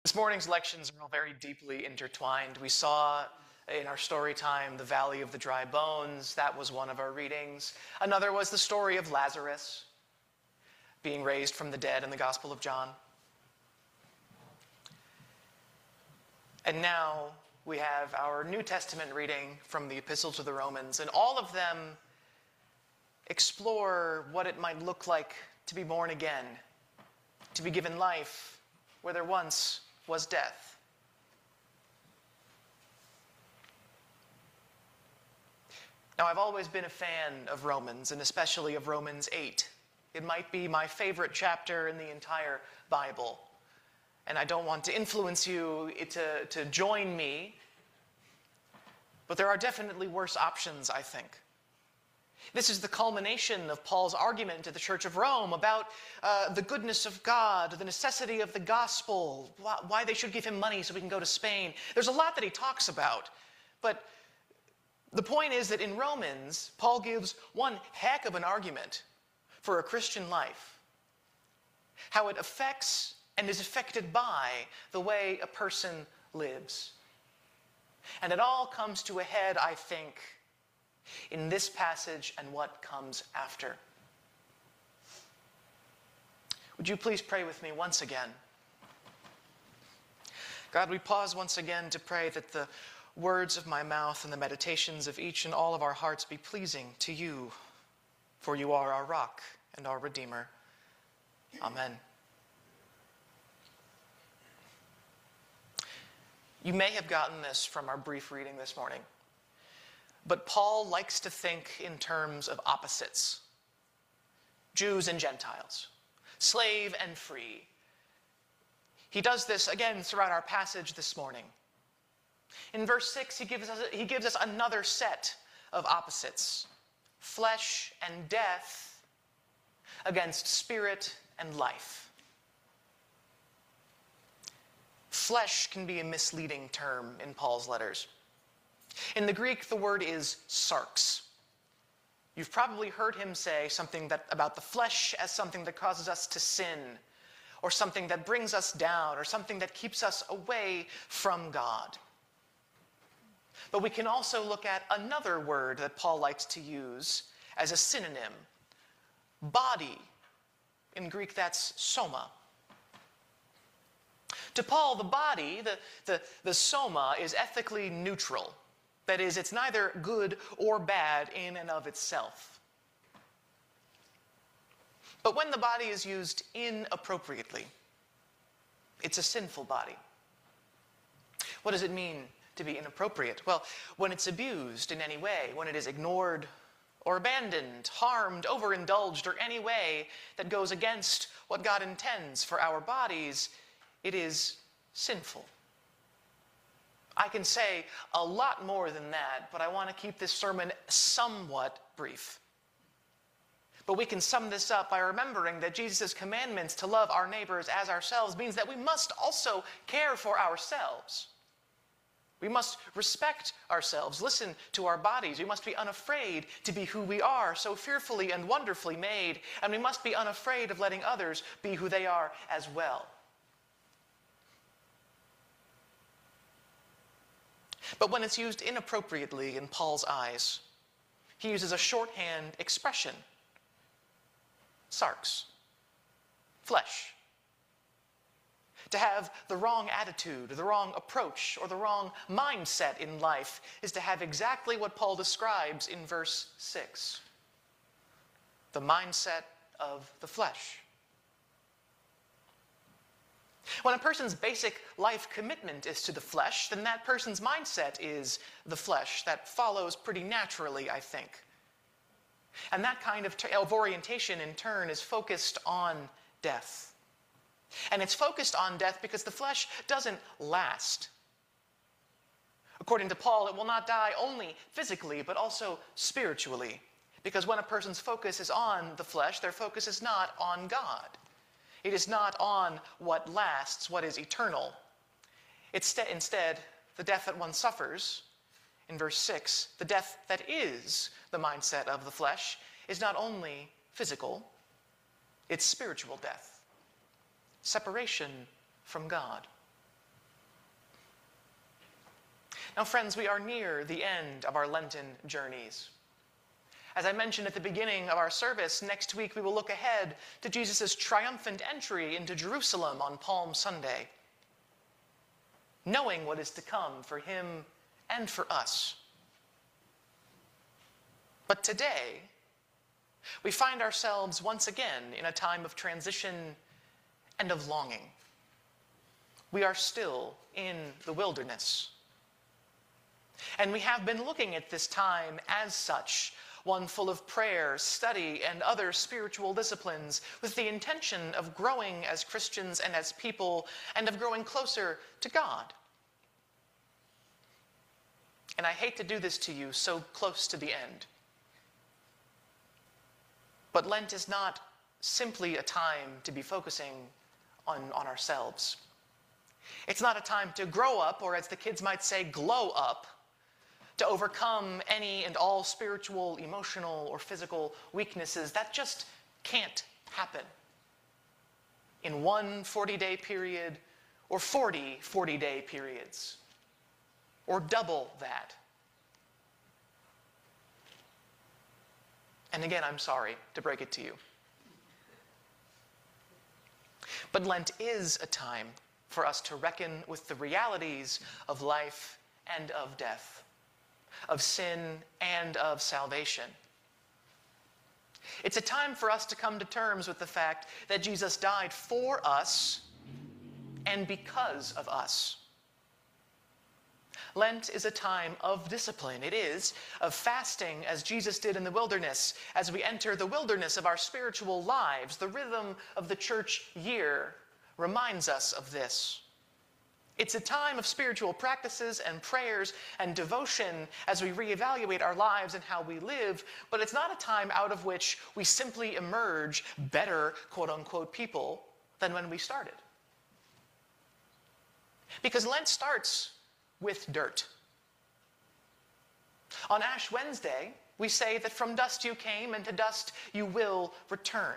This morning's lections are all very deeply intertwined. We saw in our story time the Valley of the Dry Bones. That was one of our readings. Another was the story of Lazarus being raised from the dead in the Gospel of John. And now we have our New Testament reading from the Epistle to the Romans, and all of them explore what it might look like to be born again, to be given life where there once was death. Now, I've always been a fan of Romans, and especially of Romans 8. It might be my favorite chapter in the entire Bible. And I don't want to influence you to join me, but there are definitely worse options, I think. This is the culmination of Paul's argument to the Church of Rome about the goodness of God, the necessity of the gospel, why they should give him money so we can go to Spain. There's a lot that he talks about, but the point is that in Romans, Paul gives one heck of an argument for a Christian life, how it affects and is affected by the way a person lives. And it all comes to a head, I think, in this passage and what comes after. Would you please pray with me once again? God, we pause once again to pray that the words of my mouth and the meditations of each and all of our hearts be pleasing to you, for you are our rock and our Redeemer. Amen. You may have gotten this from our brief reading this morning, but Paul likes to think in terms of opposites. Jews and Gentiles, slave and free. He does this again throughout our passage this morning. In verse 6, he gives us another set of opposites. Flesh and death against spirit and life. Flesh can be a misleading term in Paul's letters. In the Greek, the word is sarx. You've probably heard him say something about the flesh as something that causes us to sin, or something that brings us down, or something that keeps us away from God. But we can also look at another word that Paul likes to use as a synonym. Body. In Greek, that's soma. To Paul, the body, the soma, is ethically neutral. That is, it's neither good or bad in and of itself. But when the body is used inappropriately, it's a sinful body. What does it mean to be inappropriate? Well, when it's abused in any way, when it is ignored or abandoned, harmed, overindulged, or any way that goes against what God intends for our bodies, it is sinful. I can say a lot more than that, but I want to keep this sermon somewhat brief. But we can sum this up by remembering that Jesus' commandments to love our neighbors as ourselves means that we must also care for ourselves. We must respect ourselves, listen to our bodies. We must be unafraid to be who we are, so fearfully and wonderfully made. And we must be unafraid of letting others be who they are as well. But when it's used inappropriately in Paul's eyes, he uses a shorthand expression. Sarx. Flesh. To have the wrong attitude, the wrong approach, or the wrong mindset in life is to have exactly what Paul describes in verse 6. The mindset of the flesh. When a person's basic life commitment is to the flesh, then that person's mindset is the flesh. That follows pretty naturally, I think. And that kind of orientation, in turn, is focused on death. And it's focused on death because the flesh doesn't last. According to Paul, it will not die only physically, but also spiritually. Because when a person's focus is on the flesh, their focus is not on God. It is not on what lasts, what is eternal. Instead, the death that one suffers, in verse 6, the death that is the mindset of the flesh, is not only physical, it's spiritual death. Separation from God. Now, friends, we are near the end of our Lenten journeys. As I mentioned at the beginning of our service, next week we will look ahead to Jesus' triumphant entry into Jerusalem on Palm Sunday, knowing what is to come for him and for us. But today, we find ourselves once again in a time of transition and of longing. We are still in the wilderness. And we have been looking at this time as such, one full of prayer, study, and other spiritual disciplines, with the intention of growing as Christians and as people, and of growing closer to God. And I hate to do this to you so close to the end. But Lent is not simply a time to be focusing on ourselves. It's not a time to grow up, or as the kids might say, glow up, to overcome any and all spiritual, emotional, or physical weaknesses. That just can't happen in one 40-day period, or 40 40-day periods, or double that. And again, I'm sorry to break it to you. But Lent is a time for us to reckon with the realities of life and of death, of sin and of salvation. It's a time for us to come to terms with the fact that Jesus died for us and because of us. Lent is a time of discipline. It is of fasting, as Jesus did in the wilderness, as we enter the wilderness of our spiritual lives. The rhythm of the church year reminds us of this. It's a time of spiritual practices and prayers and devotion as we reevaluate our lives and how we live, but it's not a time out of which we simply emerge better, quote-unquote, people than when we started. Because Lent starts with dirt. On Ash Wednesday, we say that from dust you came and to dust you will return.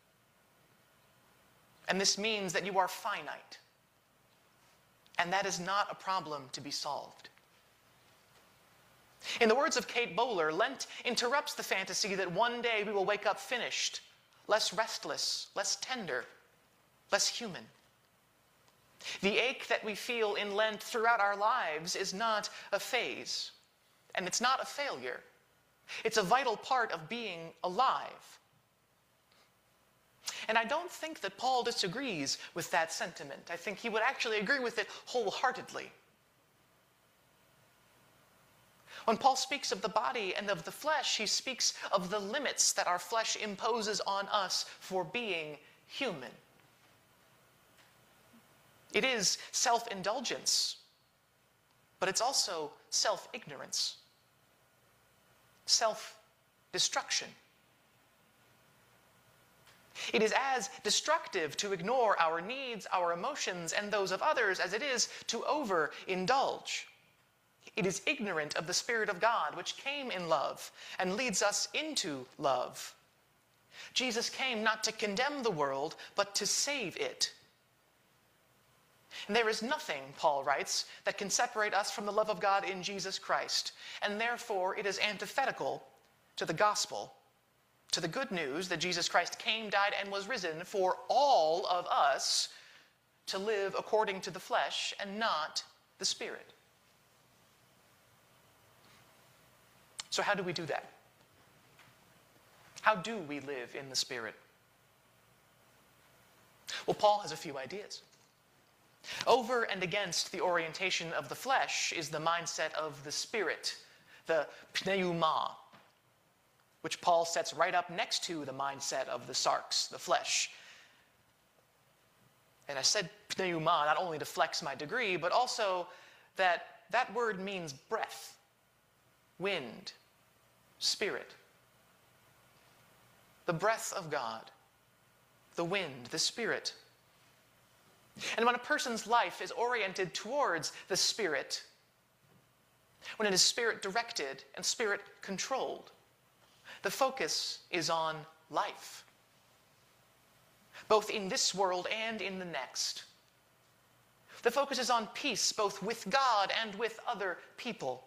And this means that you are finite. And that is not a problem to be solved. In the words of Kate Bowler, Lent interrupts the fantasy that one day we will wake up finished, less restless, less tender, less human. The ache that we feel in Lent throughout our lives is not a phase, and it's not a failure. It's a vital part of being alive. And I don't think that Paul disagrees with that sentiment. I think he would actually agree with it wholeheartedly. When Paul speaks of the body and of the flesh, he speaks of the limits that our flesh imposes on us for being human. It is self-indulgence, but it's also self-ignorance, self-destruction. It is as destructive to ignore our needs, our emotions, and those of others as it is to overindulge. It is ignorant of the Spirit of God, which came in love and leads us into love. Jesus came not to condemn the world, but to save it. And there is nothing, Paul writes, that can separate us from the love of God in Jesus Christ, and therefore it is antithetical to the gospel, to the good news that Jesus Christ came, died, and was risen for all of us to live according to the flesh and not the Spirit. So how do we do that? How do we live in the Spirit? Well, Paul has a few ideas. Over and against the orientation of the flesh is the mindset of the Spirit, the pneuma, which Paul sets right up next to the mindset of the sarx, the flesh. And I said pneuma not only to flex my degree, but also that that word means breath, wind, spirit. The breath of God, the wind, the Spirit. And when a person's life is oriented towards the Spirit, when it is Spirit-directed and Spirit-controlled, the focus is on life, both in this world and in the next. The focus is on peace, both with God and with other people.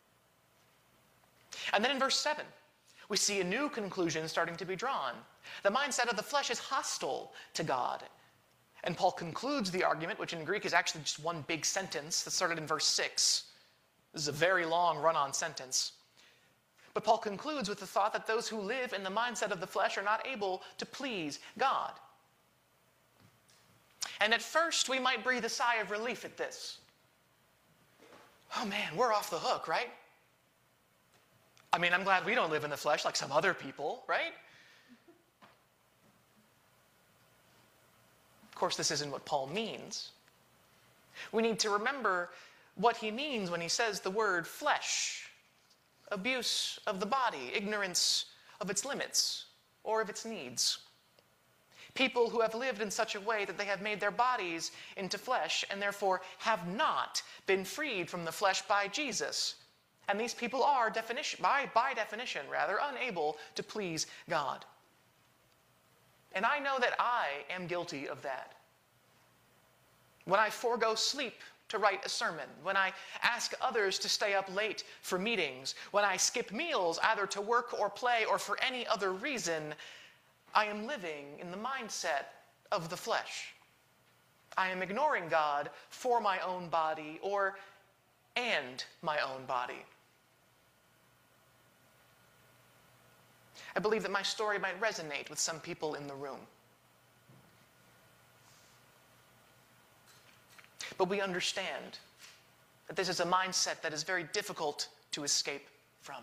And then in verse 7, we see a new conclusion starting to be drawn. The mindset of the flesh is hostile to God. And Paul concludes the argument, which in Greek is actually just one big sentence that started in verse 6. This is a very long run-on sentence. But Paul concludes with the thought that those who live in the mindset of the flesh are not able to please God. And at first, we might breathe a sigh of relief at this. Oh man, we're off the hook, right? I mean, I'm glad we don't live in the flesh like some other people, right? Of course, this isn't what Paul means. We need to remember what he means when he says the word flesh. Abuse of the body, ignorance of its limits or of its needs. People who have lived in such a way that they have made their bodies into flesh and therefore have not been freed from the flesh by Jesus. And these people are, by definition, unable to please God. And I know that I am guilty of that. When I forego sleep to write a sermon, when I ask others to stay up late for meetings, when I skip meals either to work or play or for any other reason, I am living in the mindset of the flesh. I am ignoring God for my own body and my own body. I believe that my story might resonate with some people in the room. But we understand that this is a mindset that is very difficult to escape from.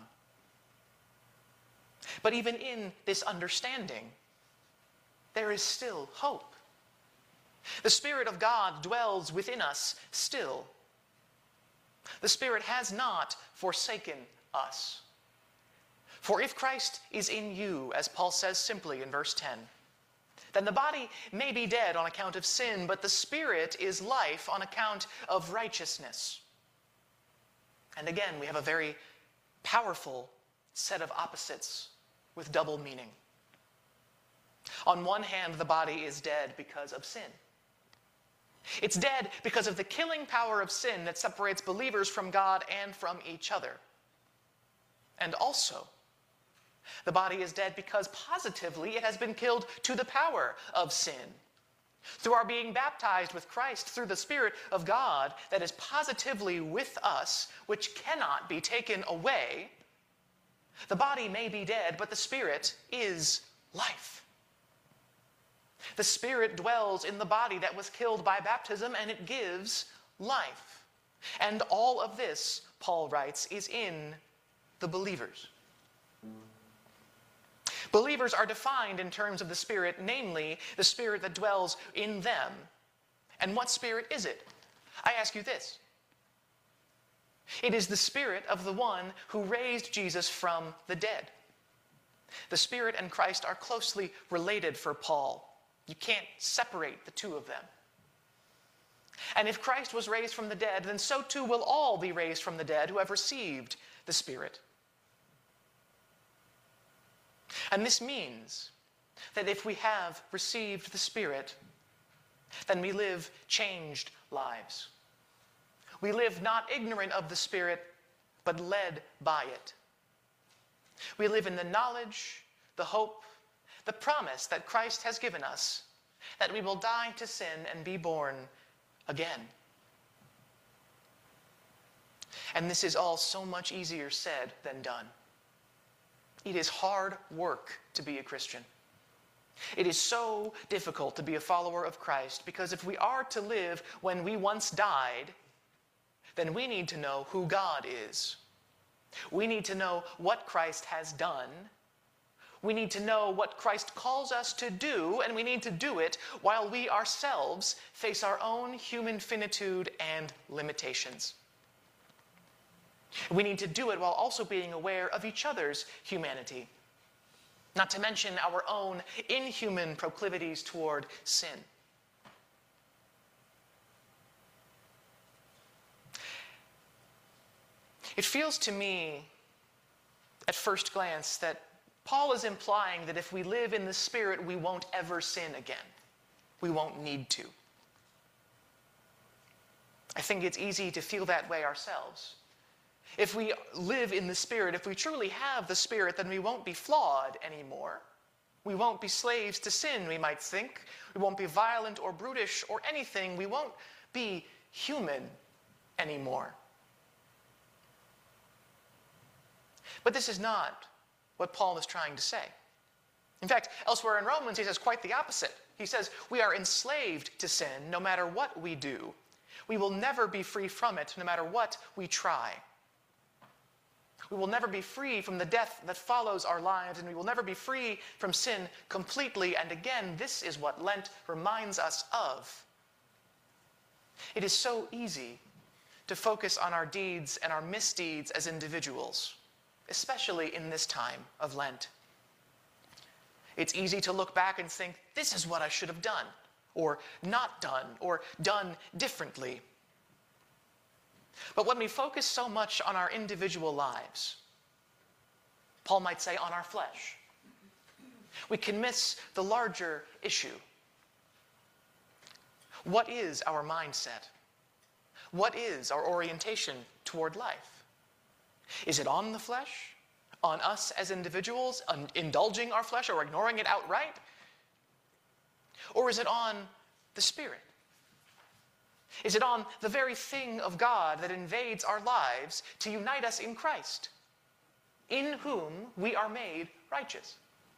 But even in this understanding, there is still hope. The Spirit of God dwells within us still. The Spirit has not forsaken us. For if Christ is in you, as Paul says simply in verse 10, then the body may be dead on account of sin, but the Spirit is life on account of righteousness. And again, we have a very powerful set of opposites with double meaning. On one hand, the body is dead because of sin. It's dead because of the killing power of sin that separates believers from God and from each other. And also, the body is dead because positively it has been killed to the power of sin. Through our being baptized with Christ, through the Spirit of God that is positively with us, which cannot be taken away, the body may be dead, but the Spirit is life. The Spirit dwells in the body that was killed by baptism, and it gives life. And all of this, Paul writes, is in the believers. Believers are defined in terms of the Spirit, namely, the Spirit that dwells in them. And what Spirit is it? I ask you this. It is the Spirit of the one who raised Jesus from the dead. The Spirit and Christ are closely related for Paul. You can't separate the two of them. And if Christ was raised from the dead, then so too will all be raised from the dead who have received the Spirit. And this means that if we have received the Spirit, then we live changed lives. We live not ignorant of the Spirit, but led by it. We live in the knowledge, the hope, the promise that Christ has given us, that we will die to sin and be born again. And this is all so much easier said than done. It is hard work to be a Christian. It is so difficult to be a follower of Christ because if we are to live when we once died, then we need to know who God is. We need to know what Christ has done. We need to know what Christ calls us to do, and we need to do it while we ourselves face our own human finitude and limitations. We need to do it while also being aware of each other's humanity, not to mention our own inhuman proclivities toward sin. It feels to me, at first glance, that Paul is implying that if we live in the Spirit, we won't ever sin again. We won't need to. I think it's easy to feel that way ourselves. If we live in the Spirit, if we truly have the Spirit, then we won't be flawed anymore. We won't be slaves to sin, we might think. We won't be violent or brutish or anything. We won't be human anymore. But this is not what Paul is trying to say. In fact, elsewhere in Romans, he says quite the opposite. He says, we are enslaved to sin no matter what we do. We will never be free from it no matter what we try. We will never be free from the death that follows our lives, and we will never be free from sin completely. And again, this is what Lent reminds us of. It is so easy to focus on our deeds and our misdeeds as individuals, especially in this time of Lent. It's easy to look back and think, this is what I should have done, or not done, or done differently. But when we focus so much on our individual lives, Paul might say on our flesh, we can miss the larger issue. What is our mindset? What is our orientation toward life? Is it on the flesh? On us as individuals, indulging our flesh or ignoring it outright? Or is it on the Spirit? Is it on the very thing of God that invades our lives to unite us in Christ, in whom we are made righteous?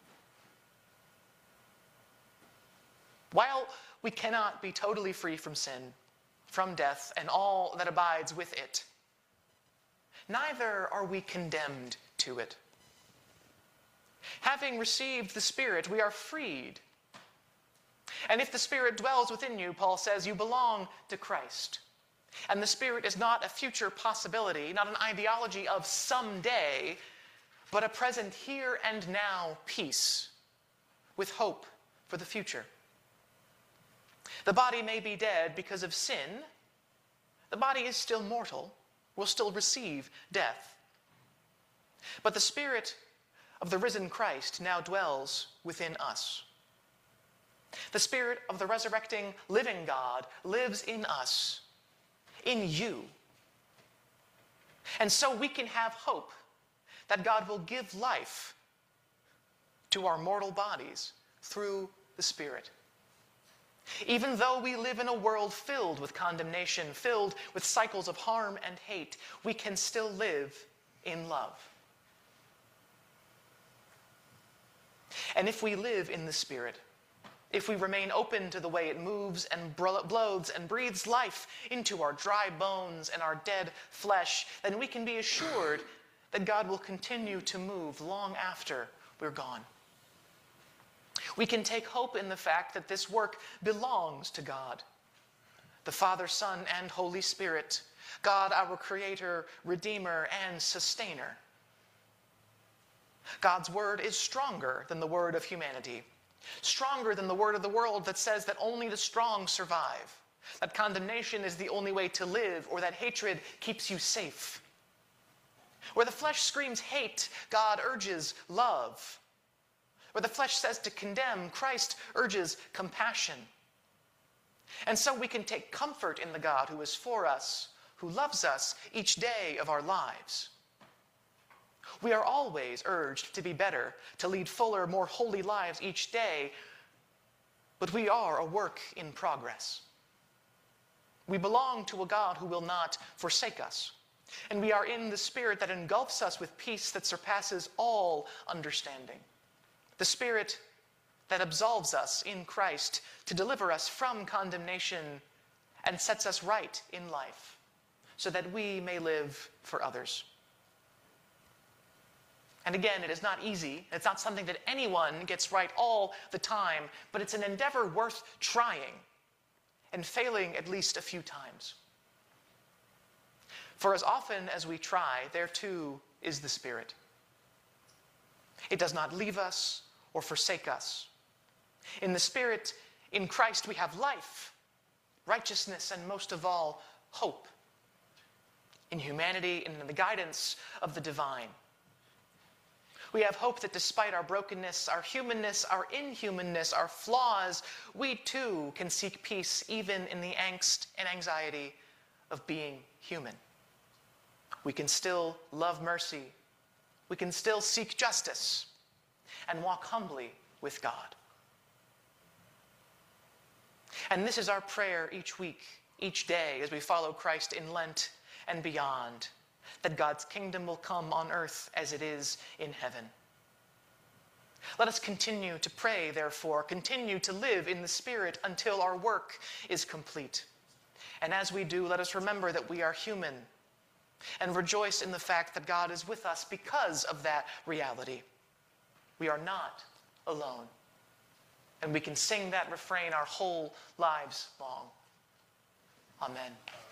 While we cannot be totally free from sin, from death, and all that abides with it, neither are we condemned to it. Having received the Spirit, we are freed. And if the Spirit dwells within you, Paul says, you belong to Christ. And the Spirit is not a future possibility, not an ideology of someday, but a present here and now peace with hope for the future. The body may be dead because of sin. The body is still mortal, will still receive death. But the Spirit of the risen Christ now dwells within us. The Spirit of the resurrecting, living God lives in us, in you. And so we can have hope that God will give life to our mortal bodies through the Spirit. Even though we live in a world filled with condemnation, filled with cycles of harm and hate, we can still live in love. And if we live in the Spirit, if we remain open to the way it moves and blows and breathes life into our dry bones and our dead flesh, then we can be assured that God will continue to move long after we're gone. We can take hope in the fact that this work belongs to God, the Father, Son, and Holy Spirit, God, our Creator, Redeemer, and Sustainer. God's word is stronger than the word of humanity, stronger than the word of the world that says that only the strong survive, that condemnation is the only way to live, or that hatred keeps you safe. Where the flesh screams hate, God urges love. Where the flesh says to condemn, Christ urges compassion. And so we can take comfort in the God who is for us, who loves us each day of our lives. We are always urged to be better, to lead fuller, more holy lives each day, but we are a work in progress. We belong to a God who will not forsake us, and we are in the Spirit that engulfs us with peace that surpasses all understanding. The Spirit that absolves us in Christ to deliver us from condemnation and sets us right in life, so that we may live for others. And again, it is not easy. It's not something that anyone gets right all the time, but it's an endeavor worth trying and failing at least a few times. For as often as we try, there too is the Spirit. It does not leave us or forsake us. In the Spirit, in Christ, we have life, righteousness, and most of all, hope. In humanity and in the guidance of the divine. We have hope that despite our brokenness, our humanness, our inhumanness, our flaws, we too can seek peace even in the angst and anxiety of being human. We can still love mercy. We can still seek justice and walk humbly with God. And this is our prayer each week, each day, as we follow Christ in Lent and beyond, that God's kingdom will come on earth as it is in heaven. Let us continue to pray, therefore, continue to live in the Spirit until our work is complete. And as we do, let us remember that we are human and rejoice in the fact that God is with us because of that reality. We are not alone. And we can sing that refrain our whole lives long. Amen.